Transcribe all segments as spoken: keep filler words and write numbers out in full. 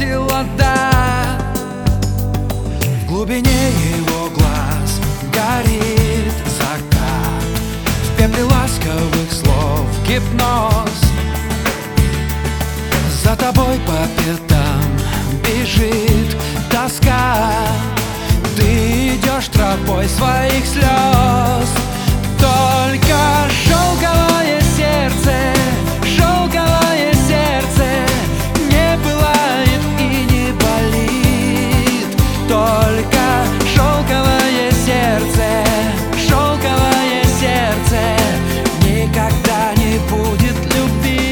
бросила, да. В глубине его глаз горит закат, в пепле ласковых слов гипноз. За тобой по пятам бежит тоска, ты идешь тропой своих слез. Только шелковое сердце, шелковое сердце не пылает и не болит. Только шелковое сердце, шелковое сердце никогда не будет любить.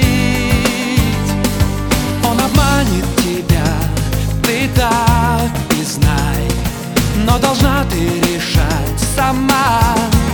Он обманет тебя, ты так и знай, но должна ты решать сама.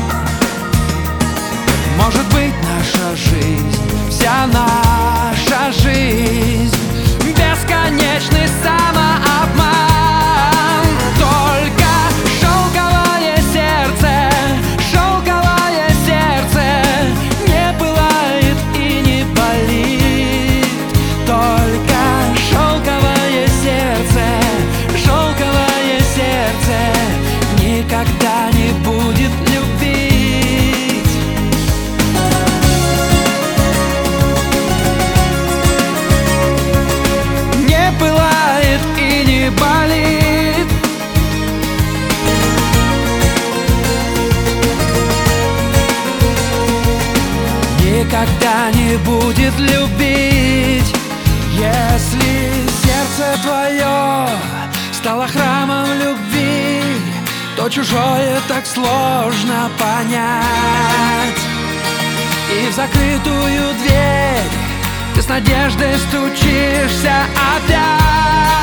Может быть, наша жизнь, вся наша жизнь бесконечный самообман. Только шелковое сердце, шелковое сердце не пылает и не болит. Только шелковое сердце, шелковое сердце никогда не будет любить. Болит. Никогда не будет любить. Если сердце твое стало храмом любви, то чужое так сложно понять. И в закрытую дверь ты с надеждой стучишься опять.